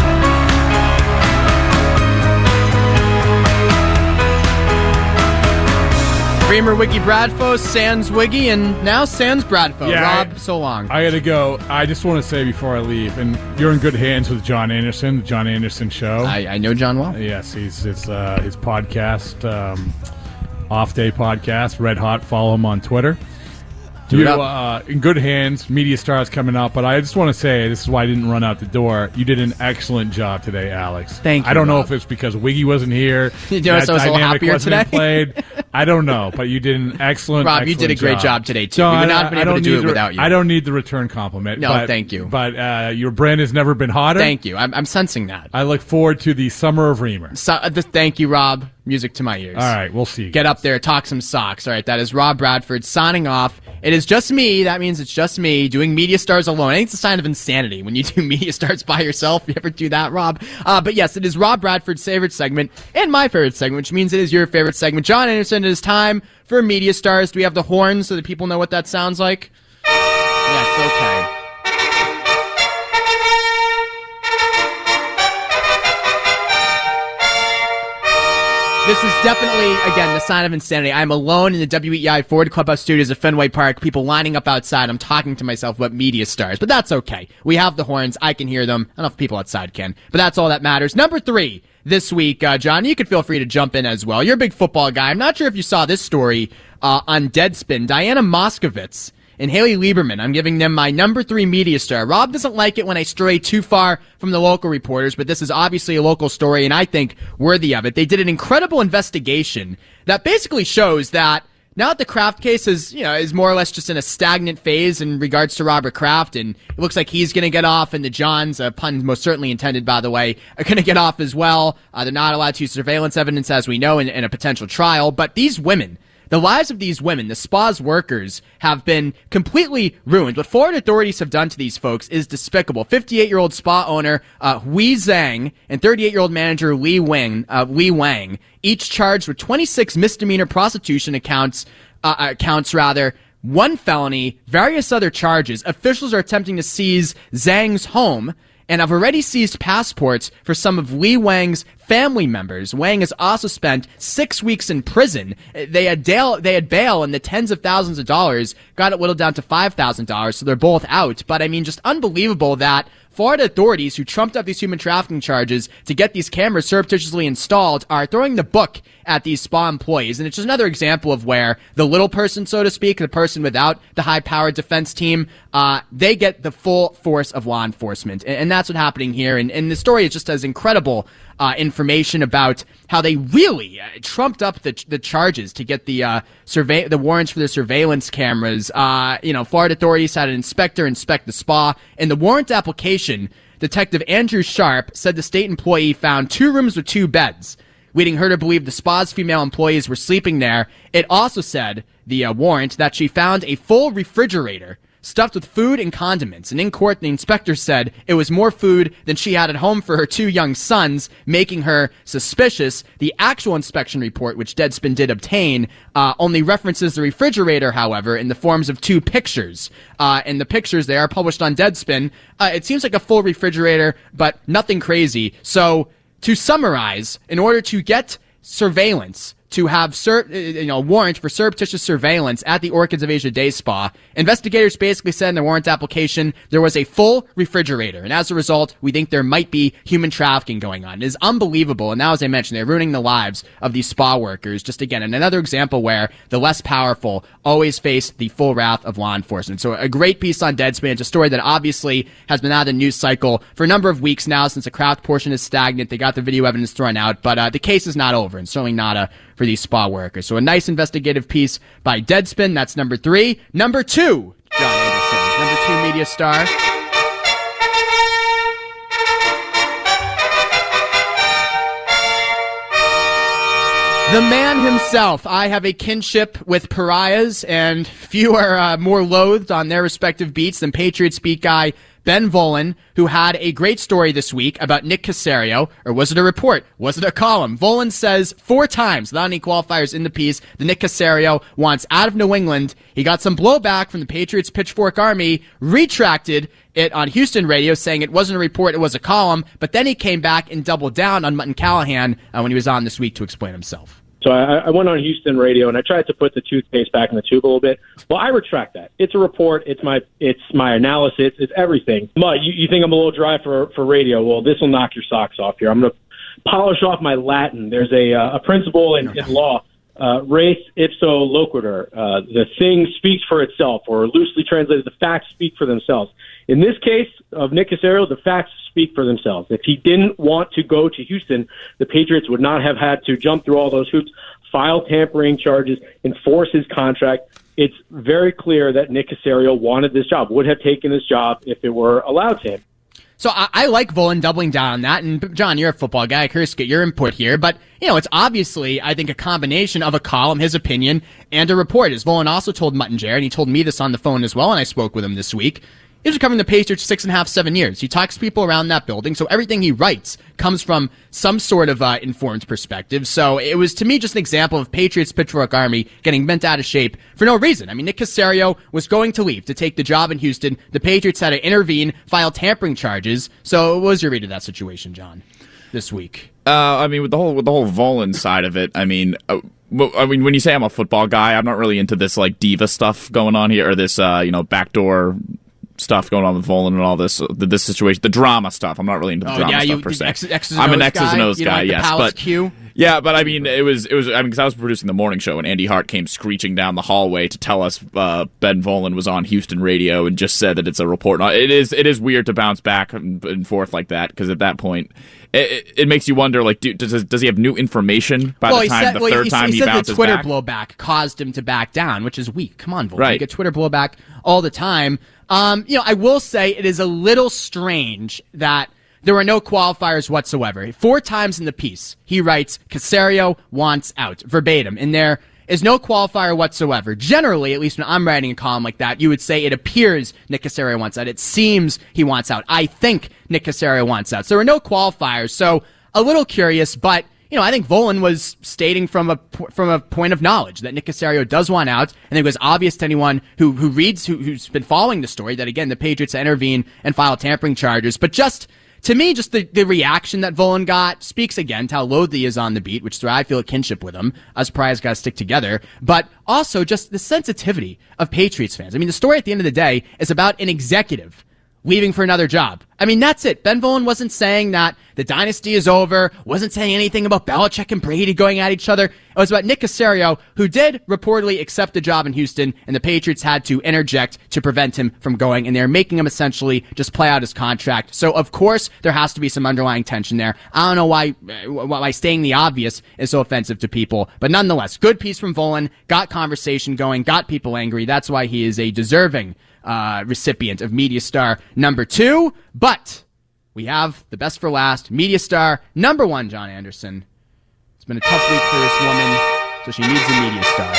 Reamer, Wiggy, Bradfo, Sans, Wiggy, and now Sans, Bradfo. Yeah, Rob, I- so long. I got to go. I just want to say before I leave, and you're in good hands with John Anderson, the John Anderson Show. I, I know John well. Yes, he's it's uh, his podcast, um, Off Day Podcast, Red Hot. Follow him on Twitter. Do it you, up. uh, in good hands. Media Stars coming up, but I just want to say this is why I didn't run out the door. You did an excellent job today, Alex. Thank you, I don't know Rob. if it's because Wiggy wasn't here. You notice that I was a little dynamic happier wasn't in today? Played. I don't know, but you did an excellent. Rob, you did a excellent great job today, too. So We would I- not have been I able don't to do need it the- without you. I don't need the return compliment. No, but, thank you. But uh, your brand has never been hotter. Thank you. I'm, I'm sensing that. I look forward to the summer of Reamer. So, uh, th- thank you, Rob. Music to my ears. All right, we'll see. You Get guys. up there, talk some socks. All right, that is Rob Bradford signing off. It is just me. That means it's just me doing Media Stars alone. I think it's a sign of insanity when you do Media Stars by yourself. You ever do that, Rob? Uh, but yes, it is Rob Bradford's favorite segment and my favorite segment, which means it is your favorite segment. John Anderson, it is time for Media Stars. Do we have the horns so that people know what that sounds like? Yes, okay. This is definitely, again, the sign of insanity. I'm alone in the W E I Ford Clubhouse studios at Fenway Park. People lining up outside. I'm talking to myself about Media Stars, but that's okay. We have the horns. I can hear them. I don't know if people outside can, but that's all that matters. Number three this week, uh, John, you could feel free to jump in as well. You're a big football guy. I'm not sure if you saw this story uh, on Deadspin. Diana Moskovitz and Haley Lieberman. I'm giving them my number three media star. Rob doesn't like it when I stray too far from the local reporters, but this is obviously a local story and I think worthy of it. They did an incredible investigation that basically shows that now that the Kraft case is, you know, is more or less just in a stagnant phase in regards to Robert Kraft, and it looks like he's going to get off, and the Johns, uh, pun most certainly intended, by the way, are going to get off as well. Uh, they're not allowed to use surveillance evidence, as we know, in, in a potential trial. But these women, the lives of these women, the spa's workers, have been completely ruined. What Florida authorities have done to these folks is despicable. fifty-eight-year-old spa owner uh, Hui Zhang and thirty-eight-year-old manager Li Wang, uh, Li Wang, each charged with twenty-six misdemeanor prostitution accounts uh, uh, counts rather, one felony, various other charges. Officials are attempting to seize Zhang's home and have already seized passports for some of Li Wang's family members. Wang has also spent six weeks in prison. They had bail, they had bail in the tens of thousands of dollars, got it whittled down to five thousand dollars, so they're both out. But I mean, just unbelievable that Florida authorities who trumped up these human trafficking charges to get these cameras surreptitiously installed are throwing the book at these spa employees. And it's just another example of where the little person, so to speak, the person without the high-powered defense team, uh, they get the full force of law enforcement. And, and that's what's happening here. And, and the story is just as incredible uh, information about how they really uh, trumped up the the charges to get the uh, survey the warrants for the surveillance cameras. Uh, you know, Florida authorities had an inspector inspect the spa, and the warrant application, Detective Andrew Sharp said the state employee found two rooms with two beds, leading her to believe the spa's female employees were sleeping there. It also said, the uh, warrant, that she found a full refrigerator stuffed with food and condiments. And in court, the inspector said it was more food than she had at home for her two young sons, making her suspicious. The actual inspection report, which Deadspin did obtain, uh, only references the refrigerator, however, in the forms of two pictures. Uh, and the pictures, they are published on Deadspin. Uh, it seems like a full refrigerator, but nothing crazy. So, to summarize, in order to get surveillance, to have sur- you know, warrant for surreptitious surveillance at the Orchids of Asia Day Spa, investigators basically said in their warrant application there was a full refrigerator, and as a result, we think there might be human trafficking going on. It is unbelievable, and now, as I mentioned, they're ruining the lives of these spa workers. Just again, another example where the less powerful always face the full wrath of law enforcement. So a great piece on Deadspin. It's a story that obviously has been out of the news cycle for a number of weeks now, since the craft portion is stagnant. They got the video evidence thrown out, but uh, the case is not over, and certainly not a for these spa workers. So a nice investigative piece by Deadspin. That's number three. Number two, John Anderson. Number two media star. The man himself. I have a kinship with pariahs, and few are uh, more loathed on their respective beats than Patriots beat guy Ben Volin, who had a great story this week about Nick Caserio. Or was it a report? Was it a column? Volin says four times, without any qualifiers in the piece, that Nick Caserio wants out of New England. He got some blowback from the Patriots Pitchfork Army, retracted it on Houston radio, saying it wasn't a report, it was a column, but then he came back and doubled down on Mutton Callahan uh, when he was on this week to explain himself. So I, I went on Houston radio and I tried to put the toothpaste back in the tube a little bit. Well, I retract that. It's a report. It's my it's my analysis. It's everything. But you, you think I'm a little dry for for radio? Well, this will knock your socks off here. I'm going to polish off my Latin. There's a uh, a principle in, in law, uh, res ipso loquitur. Uh, the thing speaks for itself, or loosely translated, the facts speak for themselves. In this case of Nick Caserio, the facts speak for themselves. If he didn't want to go to Houston, the Patriots would not have had to jump through all those hoops, file tampering charges, enforce his contract. It's very clear that Nick Caserio wanted this job, would have taken this job if it were allowed to him. So I, I like Volin doubling down on that. And John, you're a football guy. Curious to get your input here. But, you know, it's obviously, I think, a combination of a column, his opinion, and a report. As Volin also told Mutt and Jared, and he told me this on the phone as well, and I spoke with him this week. He was covering the Patriots six and a half, seven years. He talks to people around that building, so everything he writes comes from some sort of uh, informed perspective. So it was, to me, just an example of Patriots Pitchfork Army getting bent out of shape for no reason. I mean, Nick Caserio was going to leave to take the job in Houston. The Patriots had to intervene, file tampering charges. So what was your read of that situation, John, this week? Uh, I mean, with the whole with the whole Volin side of it, I mean. Uh, Well, I mean, when you say I'm a football guy, I'm not really into this like diva stuff going on here, or this, uh, you know, backdoor stuff going on with Volin and all this, uh, this situation, the drama stuff. I'm not really into the oh, drama yeah, stuff you, per se. X, X's I'm an O's X's and O's guy, like yes, but Q? yeah, but I mean, it was it was. I mean, because I was producing the morning show, and Andy Hart came screeching down the hallway to tell us uh, Ben Volin was on Houston radio and just said that it's a report. It is it is weird to bounce back and, and forth like that, because at that point. It, it makes you wonder, like, do, does does he have new information by well, the time said, the well, third he, time he, he said bounces the Twitter back? blowback caused him to back down, which is weak. Come on, Volin. Right. You get Twitter blowback all the time. Um, you know, I will say it is a little strange that there were no qualifiers whatsoever. Four times in the piece, he writes, Caserio wants out, verbatim. And there is no qualifier whatsoever. Generally, at least when I'm writing a column like that, you would say it appears Nick Caserio wants out. It seems he wants out. I think Nick Caserio wants out. So there are no qualifiers. So a little curious, but you know, I think Volan was stating from a from a point of knowledge that Nick Caserio does want out, and it was obvious to anyone who who reads who, who's been following the story that again the Patriots intervene and file tampering charges. But just to me, just the, the reaction that Volan got speaks again to how loath he is on the beat, which is why I feel a kinship with him. Us Prize guys stick together, but also just the sensitivity of Patriots fans. I mean, the story at the end of the day is about an executive leaving for another job. I mean, that's it. Ben Volan wasn't saying that the dynasty is over, wasn't saying anything about Belichick and Brady going at each other. It was about Nick Caserio, who did reportedly accept the job in Houston, and the Patriots had to interject to prevent him from going, and they're making him essentially just play out his contract. So, of course, there has to be some underlying tension there. I don't know why, why stating the obvious is so offensive to people, but nonetheless, good piece from Volan, got conversation going, got people angry. That's why he is a deserving Uh, recipient of Media Star number two, but we have the best for last, Media Star number one, John Anderson. It's been a tough week for this woman, so she needs a Media Star.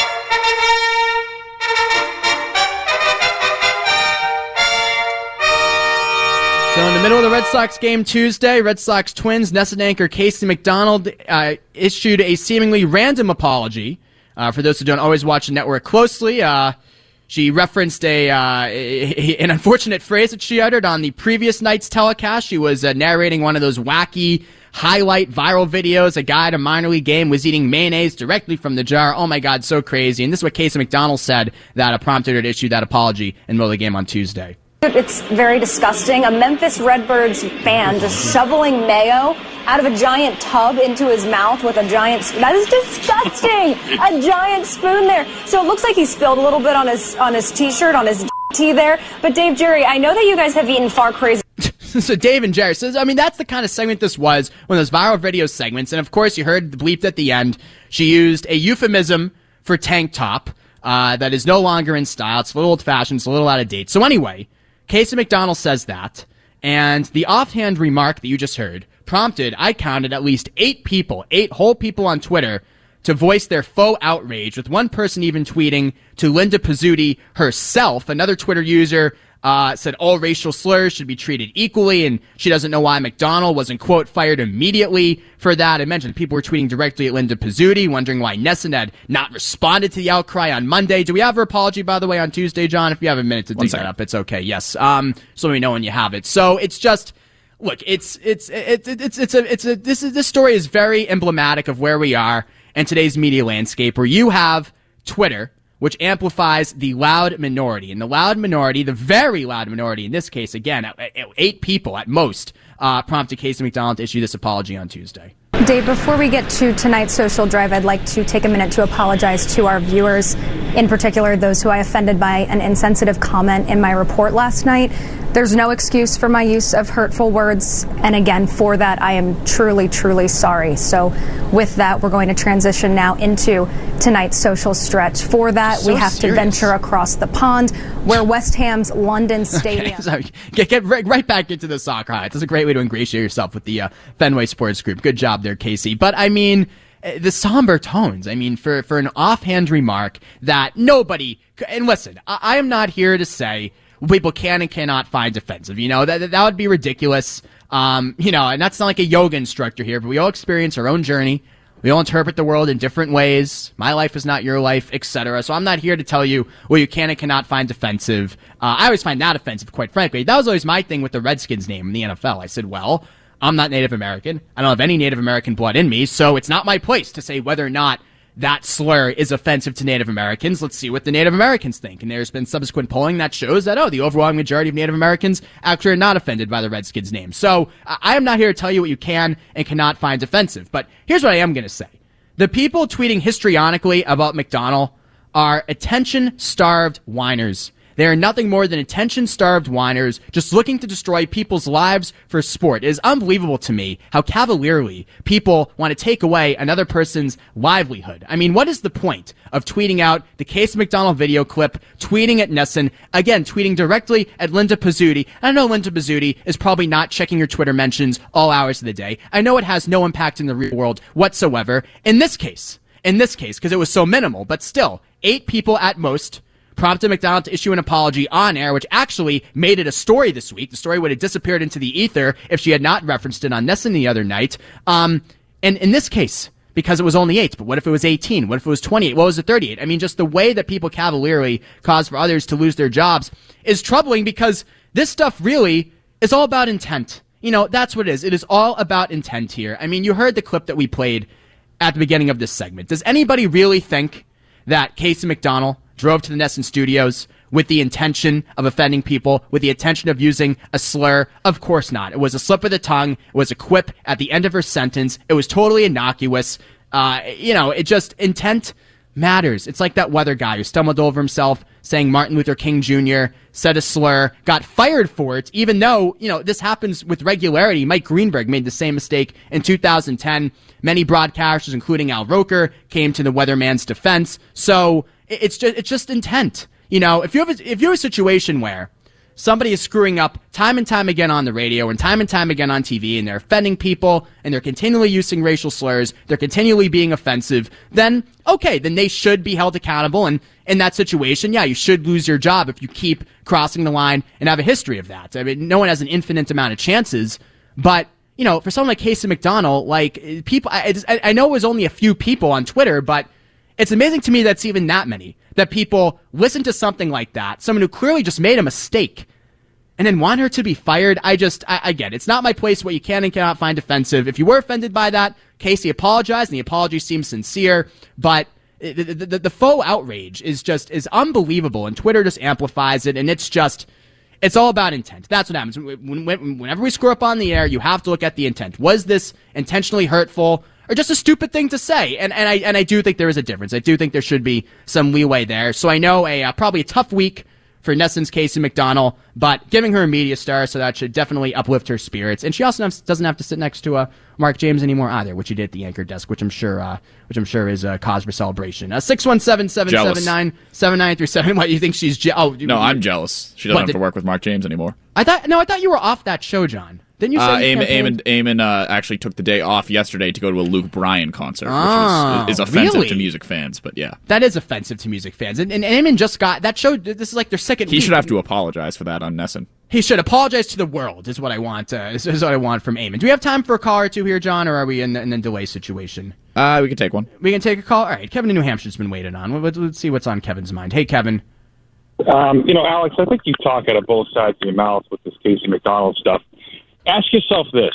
So in the middle of the Red Sox game Tuesday, Red Sox Twins, Nesson anchor Casey McDonald uh, issued a seemingly random apology. Uh, for those who don't always watch the network closely, uh, She referenced a, uh, a an unfortunate phrase that she uttered on the previous night's telecast. She was uh, narrating one of those wacky highlight viral videos. A guy at a minor league game was eating mayonnaise directly from the jar. Oh my God, so crazy. And this is what Casey McDonald said that uh, prompted her to issue that apology in the middle of the game on Tuesday. It's very disgusting. A Memphis Redbirds fan just shoveling mayo out of a giant tub into his mouth with a giant spoon. That is disgusting. A giant spoon there. So it looks like he spilled a little bit on his on his t-shirt, on his tee there. But Dave, Jerry, I know that you guys have eaten far crazy. So Dave and Jerry says, I mean, that's the kind of segment this was, one of those viral video segments. And of course, you heard the bleeped at the end. She used a euphemism for tank top uh, that is no longer in style. It's a little old-fashioned. It's a little out of date. So anyway, Casey McDonald says that, and the offhand remark that you just heard prompted, I counted, at least eight people, eight whole people on Twitter to voice their faux outrage, with one person even tweeting to Linda Pizzuti herself. Another Twitter user uh, said all racial slurs should be treated equally, and she doesn't know why McDonald wasn't, quote, fired immediately for that. I mentioned people were tweeting directly at Linda Pizzuti, wondering why Nesson had not responded to the outcry on Monday. Do we have her apology, by the way, on Tuesday, John? If you have a minute to dig that up, it's okay. Yes. Um, so let me know when you have it. So it's just, look, it's, it's, it's, it's, it's a, it's a, this is, this story is very emblematic of where we are in today's media landscape, where you have Twitter, which amplifies the loud minority. And the loud minority, the very loud minority in this case, again, eight people at most, uh, prompted Casey McDonald to issue this apology on Tuesday. Dave, before we get to tonight's social drive, I'd like to take a minute to apologize to our viewers, in particular those who I offended by an insensitive comment in my report last night. There's no excuse for my use of hurtful words, and again, for that, I am truly, truly sorry. So with that, we're going to transition now into tonight's social stretch. For that, so we have serious. to venture across the pond, where West Ham's London Stadium... Okay, so get, get right, right back into the soccer highlights. That's a great way to ingratiate yourself with the uh, Fenway Sports Group. Good job there, Casey. But, I mean, the somber tones, I mean, for, for an offhand remark that nobody... And listen, I, I am not here to say people can and cannot find offensive. You know, that that would be ridiculous. Um, you know, and that's not like a yoga instructor here, but we all experience our own journey. We all interpret the world in different ways. My life is not your life, et cetera. So I'm not here to tell you what you can and cannot find offensive. Uh, I always find that offensive, quite frankly. That was always my thing with the Redskins name in the N F L. I said, well, I'm not Native American. I don't have any Native American blood in me, so it's not my place to say whether or not that slur is offensive to Native Americans. Let's see what the Native Americans think. And there's been subsequent polling that shows that, oh, the overwhelming majority of Native Americans actually are not offended by the Redskins name. So I am not here to tell you what you can and cannot find offensive. But here's what I am going to say. The people tweeting histrionically about McDonald are attention-starved whiners. They are nothing more than attention-starved whiners just looking to destroy people's lives for sport. It is unbelievable to me how cavalierly people want to take away another person's livelihood. I mean, what is the point of tweeting out the Casey McDonald video clip, tweeting at Nesson, again, tweeting directly at Linda Pizzuti? I know Linda Pizzuti is probably not checking your Twitter mentions all hours of the day. I know it has no impact in the real world whatsoever. In this case, in this case, because it was so minimal, but still, eight people at most prompted McDonald to issue an apology on air, which actually made it a story this week. The story would have disappeared into the ether if she had not referenced it on Nesson the other night. Um, And in this case, because it was only eight, but what if it was eighteen? What if it was twenty-eight? What was it, thirty-eight? I mean, just the way that people cavalierly cause for others to lose their jobs is troubling, because this stuff really is all about intent. You know, that's what it is. It is all about intent here. I mean, you heard the clip that we played at the beginning of this segment. Does anybody really think that Casey McDonald drove to the Nesson studios with the intention of offending people, with the intention of using a slur? Of course not. It was a slip of the tongue. It was a quip at the end of her sentence. It was totally innocuous. Uh, you know, it just, intent matters. It's like that weather guy who stumbled over himself saying Martin Luther King Junior said a slur, got fired for it, even though, you know, this happens with regularity. Mike Greenberg made the same mistake in two thousand ten. Many broadcasters, including Al Roker, came to the weatherman's defense. So it's just, it's just intent. You know, if you have a, if you have a situation where somebody is screwing up time and time again on the radio and time and time again on T V, and they're offending people, and they're continually using racial slurs, they're continually being offensive, then, okay, then they should be held accountable. And in that situation, yeah, you should lose your job if you keep crossing the line and have a history of that. I mean, no one has an infinite amount of chances, but, you know, for someone like Casey McDonald, like, people, I, I, I know it was only a few people on Twitter, but it's amazing to me that's even that many, that people listen to something like that, someone who clearly just made a mistake, and then want her to be fired. I just, I, I get it. It's not my place what you can and cannot find offensive. If you were offended by that, Casey apologized, and the apology seems sincere, but the, the, the, the faux outrage is just, is unbelievable, and Twitter just amplifies it, and it's just, it's all about intent. That's what happens. When, when, whenever we screw up on the air, you have to look at the intent. Was this intentionally hurtful, or just a stupid thing to say? And and I and I do think there is a difference. I do think there should be some leeway there. So I know a uh, probably a tough week for Nesson's Casey McDonald, but giving her a media star, so that should definitely uplift her spirits. And she also doesn't have to sit next to uh, Mark James anymore either, which he did at the anchor desk, which I'm sure, uh, which I'm sure is a cause for celebration. Uh, six one seven, seven seven nine, seven nine three seven. What, you think she's je- oh no? I'm jealous. She doesn't what, have did, to work with Mark James anymore. I thought no, I thought you were off that show, John. Didn't you say uh, you Eamon, Eamon, Eamon uh, actually took the day off yesterday to go to a Luke Bryan concert, oh, which was, is offensive really? to music fans, but yeah. That is offensive to music fans. And, and Eamon just got, that show, this is like their second He week. should have to apologize for that on Nesson. He should apologize to the world, is what I want, uh, is, is what I want from Eamon. Do we have time for a call or two here, John, or are we in, in a delay situation? Uh, we can take one. We can take a call? All right, Kevin in New Hampshire's been waiting on. Let's, let's see what's on Kevin's mind. Hey, Kevin. Um, you know, Alex, I think you talk out of both sides of your mouth with this Casey McDonald stuff. Ask yourself this.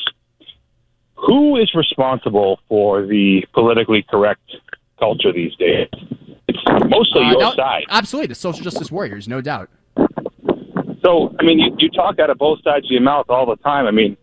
Who is responsible for the politically correct culture these days? It's mostly uh, your no, side. Absolutely, the social justice warriors, no doubt. So, I mean, you, you talk out of both sides of your mouth all the time. I mean,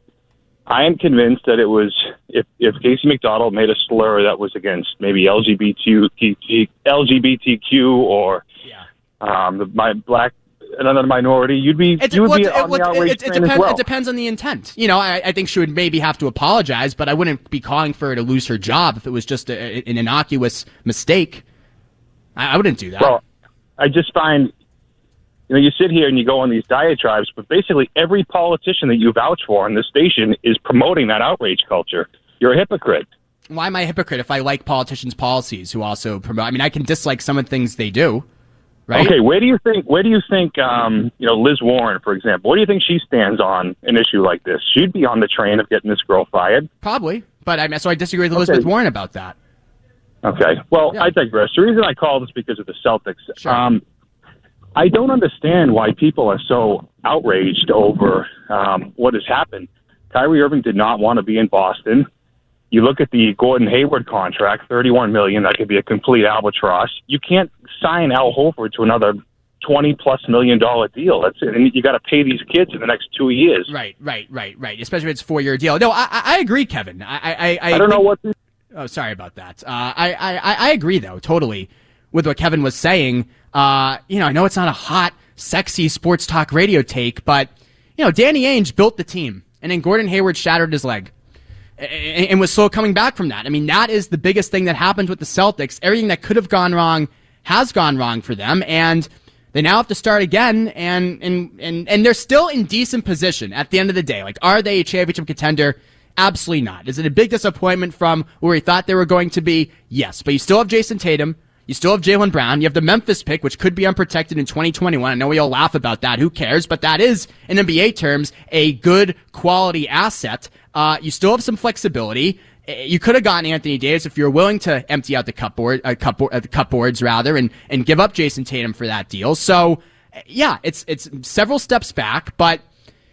I am convinced that it was, if, if Casey McDonald made a slur that was against maybe L G B T, L G B T Q or yeah. um, the, my black another minority, you'd be It's, you would well, be it, on it, the outrage it, it, train depends, as well. it depends on the intent. You know, I, I think she would maybe have to apologize, but I wouldn't be calling for her to lose her job if it was just a, an innocuous mistake. I, I wouldn't do that. Well, I just find, you know, you sit here and you go on these diatribes, but basically every politician that you vouch for on this station is promoting that outrage culture. You're a hypocrite. Why am I a hypocrite if I like politicians' policies who also promote? I mean, I can dislike some of the things they do. Right? Okay, where do you think? Where do you think? Um, you know, Liz Warren, for example. What do you think she stands on an issue like this? She'd be on the train of getting this girl fired. Probably, but I so I disagree with Elizabeth okay. Warren about that. Okay, well, yeah. I digress. The reason I called is because of the Celtics. Sure. Um, I don't understand why people are so outraged over um, what has happened. Kyrie Irving did not want to be in Boston. You look at the Gordon Hayward contract, thirty-one million dollars, that could be a complete albatross. You can't sign Al Horford to another twenty plus million dollar deal. That's it. And you got to pay these kids in the next two years. Right, right, right, right. Especially if it's a four year deal. No, I, I agree, Kevin. I, I, I, I don't think, know what. This- oh, sorry about that. Uh, I, I, I agree though, totally, with what Kevin was saying. Uh, you know, I know it's not a hot, sexy sports talk radio take, but you know, Danny Ainge built the team, and then Gordon Hayward shattered his leg. And was slow coming back from that. I mean, that is the biggest thing that happened with the Celtics. Everything that could have gone wrong has gone wrong for them, and they now have to start again, and and and, and they're still in decent position at the end of the day. Like, are they a championship contender? Absolutely not. Is it a big disappointment from where we thought they were going to be? Yes, but you still have Jason Tatum. You still have Jaylen Brown. You have the Memphis pick, which could be unprotected in twenty twenty-one. I know we all laugh about that. Who cares? But that is, in N B A terms, a good quality asset. Uh, you still have some flexibility. You could have gotten Anthony Davis if you were willing to empty out the cupboard, uh, cupboard, uh, the cupboards rather, and and give up Jason Tatum for that deal. So, yeah, it's it's several steps back, but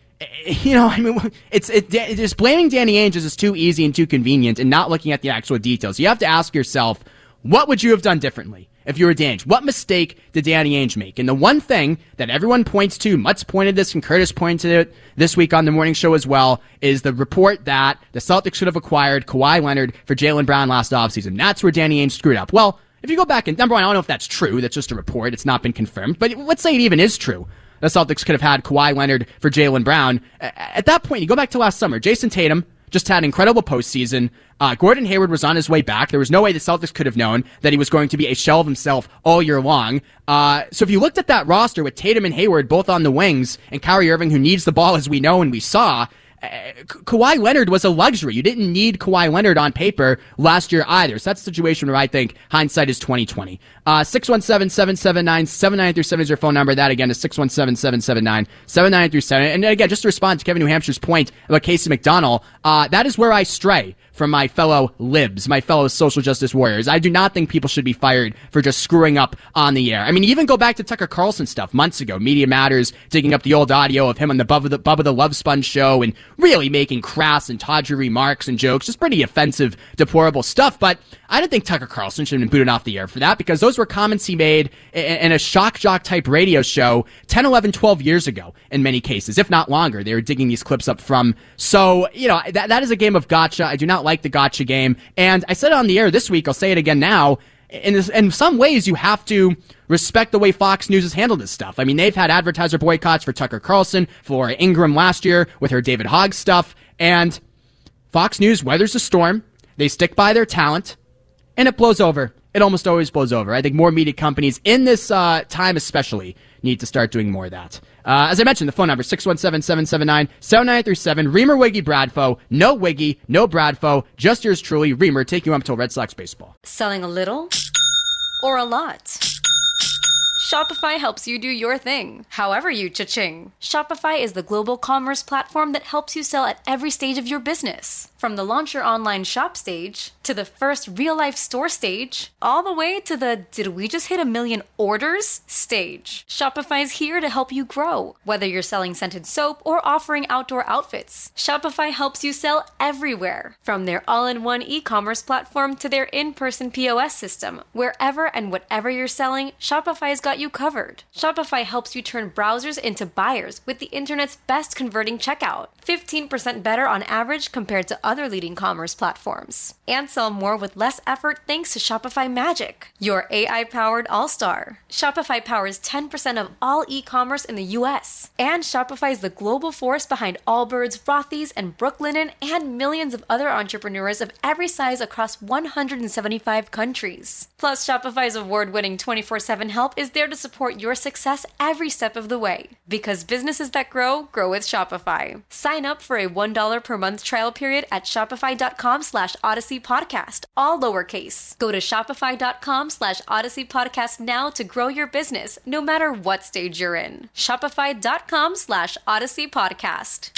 you know, I mean, it's it, just blaming Danny Ainge is too easy and too convenient, and not looking at the actual details. You have to ask yourself, what would you have done differently if you were Danny Ainge? What mistake did Danny Ainge make? And the one thing that everyone points to, Mutz pointed this and Curtis pointed to it this week on the morning show as well, is the report that the Celtics should have acquired Kawhi Leonard for Jaylen Brown last offseason. That's where Danny Ainge screwed up. Well, if you go back and, number one, I don't know if that's true. That's just a report. It's not been confirmed. But let's say it even is true. The Celtics could have had Kawhi Leonard for Jaylen Brown. At that point, you go back to last summer. Jason Tatum just had an incredible postseason. Uh, Gordon Hayward was on his way back. There was no way the Celtics could have known that he was going to be a shell of himself all year long. Uh, so if you looked at that roster with Tatum and Hayward both on the wings, and Kyrie Irving, who needs the ball as we know and we saw, uh, Ka- Kawhi Leonard was a luxury. You didn't need Kawhi Leonard on paper last year either. So that's a situation where I think hindsight is twenty twenty. Uh, six one seven, seven seven nine, seven nine three seven is your phone number. That again is six one seven, seven seven nine, seven nine three seven. And again, just to respond to Kevin New Hampshire's point about Casey McDonnell, uh, that is where I stray from my fellow libs, my fellow social justice warriors. I do not think people should be fired for just screwing up on the air. I mean, even go back to Tucker Carlson stuff months ago. Media Matters digging up the old audio of him on the Bubba the, Bubba the Love Sponge show and really making crass and tawdry remarks and jokes. Just pretty offensive, deplorable stuff. But I didn't think Tucker Carlson should have been booted off the air for that, because those were comments he made in a shock jock type radio show ten, eleven, twelve years ago in many cases, if not longer. They were digging these clips up from. So, you know, that that is a game of gotcha. I do not like the gotcha game. And I said it on the air this week. I'll say it again now. In, this, in some ways, you have to respect the way Fox News has handled this stuff. I mean, they've had advertiser boycotts for Tucker Carlson, for Laura Ingraham last year with her David Hogg stuff. And Fox News weathers the storm. They stick by their talent. And it blows over. It almost always blows over. I think more media companies in this uh, time especially need to start doing more of that. Uh, as I mentioned, the phone number, six one seven, seven seven nine, seven nine three seven. Reamer, Wiggy, Bradfo. No Wiggy, no Bradfo. Just yours truly, Reamer, taking you up until Red Sox baseball. Selling a little or a lot? Shopify helps you do your thing, however you cha-ching. Shopify is the global commerce platform that helps you sell at every stage of your business. From the launch your online shop stage, to the first real-life store stage, all the way to the did we just hit a million orders stage. Shopify's here to help you grow. Whether you're selling scented soap or offering outdoor outfits, Shopify helps you sell everywhere. From their all-in-one e-commerce platform to their in-person P O S system. Wherever and whatever you're selling, Shopify's got you covered. Shopify helps you turn browsers into buyers with the internet's best converting checkout. fifteen percent better on average compared to other leading commerce platforms. And sell more with less effort thanks to Shopify Magic, your A I-powered all-star. Shopify powers ten percent of all e-commerce in the U S. And Shopify is the global force behind Allbirds, Rothy's, and Brooklinen, and millions of other entrepreneurs of every size across one hundred seventy-five countries. Plus, Shopify's award-winning twenty-four seven help is there to support your success every step of the way. Because businesses that grow, grow with Shopify. Sign up for a one dollar per month trial period at shopify.com slash Odyssey Podcast, all lowercase. Go to shopify.com slash Odyssey Podcast now to grow your business, no matter what stage you're in. Shopify.com slash Odyssey Podcast.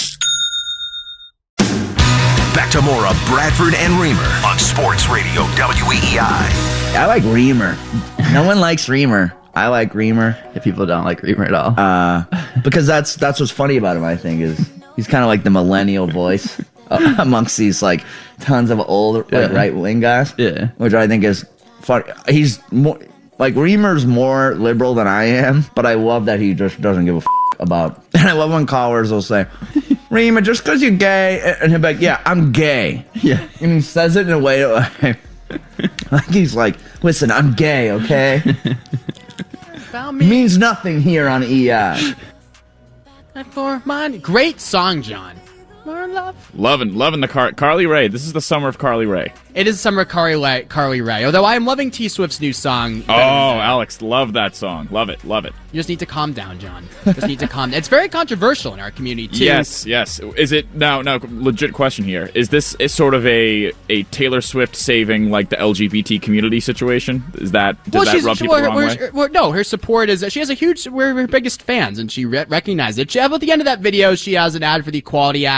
Back to more of Bradford and Reamer on Sports Radio W E E I. I like Reamer. No one likes Reamer. I like Reamer. If people don't like Reamer at all. Uh, because that's that's what's funny about him, I think, is he's kind of like the millennial voice uh, amongst these like tons of old like yeah. right wing guys. Yeah. Which I think is funny. He's more like Reamer's more liberal than I am, but I love that he just doesn't give a f- about. And I love when callers will say, Reamer, just because you're gay, and he'll be like, yeah, I'm gay. Yeah. And he says it in a way like, like he's like, listen, I'm gay, okay? Found me. Means nothing here on E I. For money. Great song, John. More love. Loving, loving the Car- Carly Rae. This is the summer of Carly Rae. It is summer of Carly Rae, Carly Rae. Although I am loving T Swift's new song. Oh, Alex, love that song. Love it, love it. You just need to calm down, John. You just need to calm down. It's very controversial in our community, too. Yes, yes. Is it, now, now, legit question here. Is this is sort of a, a Taylor Swift saving, like, the L G B T community situation? Is that, does well, that she's, rub people well, the wrong her, way? her, well, no, her support is, she has a huge, we're her biggest fans, and she re- recognized it. She, at the end of that video, she has an ad for the Equality Act.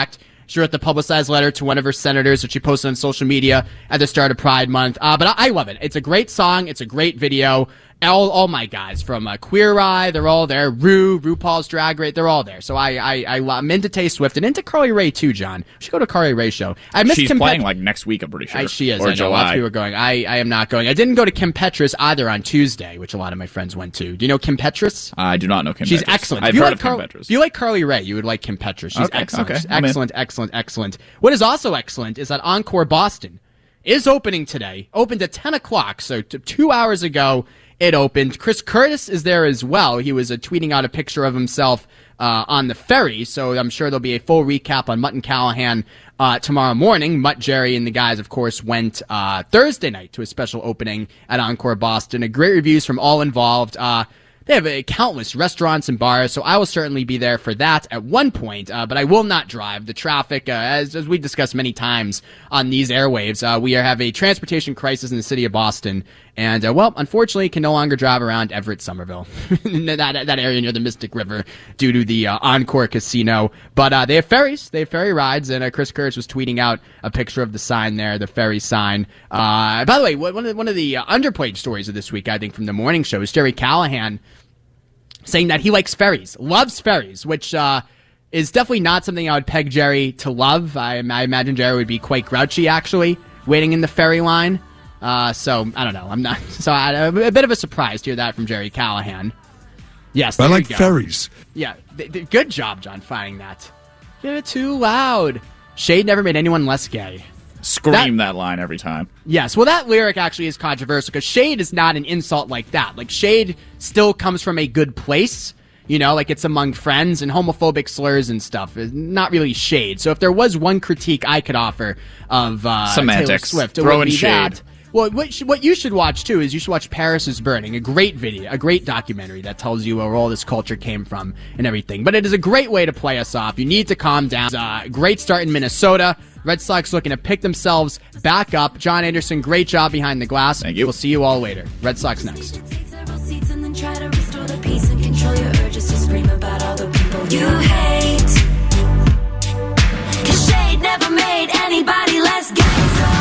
She wrote the publicized letter to one of her senators that she posted on social media at the start of Pride Month. Uh, but I, I love it. It's a great song. It's a great video. All, all my guys from uh, Queer Eye, they're all there. Rue, RuPaul's Drag Race, they're all there. So I, I, I, I'm into Tay Swift and into Carly Rae too, John. We should go to Carly Rae's show. I missed She's Kim playing Pet- like next week, I'm pretty sure. I, she is. Or I know. July. Lots of people are going. I, I am not going. I didn't go to Kim Petras either on Tuesday, which a lot of my friends went to. Do you know Kim Petras? I do not know Kim She's Petras. excellent. I've if you heard like of Kim Car- Petras. If you like Carly Rae, you would like Kim Petras. She's Okay, excellent. okay, She's I'm in. excellent, excellent, excellent. What is also excellent is that Encore Boston is opening today. Opened at ten o'clock, so t- two hours ago it opened. Chris Curtis is there as well. He was uh, tweeting out a picture of himself uh, on the ferry, so I'm sure there'll be a full recap on Mutt and Callahan uh, tomorrow morning. Mutt, Jerry, and the guys, of course, went uh, Thursday night to a special opening at Encore Boston. A great reviews from all involved. Uh, They have uh, countless restaurants and bars, so I will certainly be there for that at one point, uh, but I will not drive. The traffic, uh, as, as we've discussed many times on these airwaves, uh, we are, have a transportation crisis in the city of Boston, and, uh, well, unfortunately, can no longer drive around Everett, Somerville, that, that area near the Mystic River, due to the uh, Encore Casino. But uh, they have ferries, they have ferry rides, and uh, Chris Curtis was tweeting out a picture of the sign there, the ferry sign. Uh, by the way, one of the, one of the uh, underplayed stories of this week, I think, from the morning show is Jerry Callahan saying that he likes ferries, loves ferries, which uh, is definitely not something I would peg Jerry to love. I, I imagine Jerry would be quite grouchy, actually, waiting in the ferry line. Uh, so, I don't know. I'm not. So, I, a bit of a surprise to hear that from Jerry Callahan. Yes, I there like you go. ferries. Yeah, th- th- good job, John, finding that. You're too loud. Shade never made anyone less gay. Scream that, that line every time. Yes, well, that lyric actually is controversial because shade is not an insult like that. Like, shade still comes from a good place, you know, like it's among friends, and homophobic slurs and stuff is not really shade. So if there was one critique I could offer of uh, Semantics. Taylor Swift, it Throw would in be shade. that. Well, what, sh- what you should watch, too, is you should watch Paris is Burning, a great video, a great documentary that tells you where all this culture came from and everything. But it is a great way to play us off. You need to calm down. Uh, great start in Minnesota. Red Sox looking to pick themselves back up. John Anderson, great job behind the glass. Thank you. We'll see you all later. Red Sox next. Try to restore the peace and control your urges to scream about all the people you hate. 'Cause shade never made anybody less gay.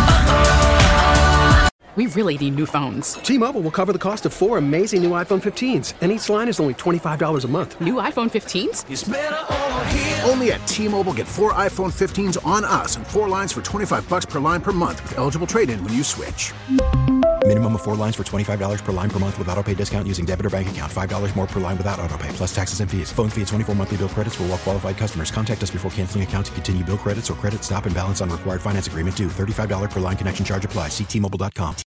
We really need new phones. T-Mobile will cover the cost of four amazing new iPhone fifteens, and each line is only twenty-five dollars a month. New iPhone fifteens? It's better over here. Only at T-Mobile, get four iPhone fifteens on us and four lines for twenty-five bucks per line per month with eligible trade-in when you switch. Minimum of four lines for twenty-five dollars per line per month with autopay discount using debit or bank account. five dollars more per line without autopay, plus taxes and fees. Phone fee at twenty-four monthly bill credits for well-qualified customers. Contact us before canceling account to continue bill credits or credit stop and balance on required finance agreement due. thirty-five dollars per line connection charge applies. See T Mobile dot com.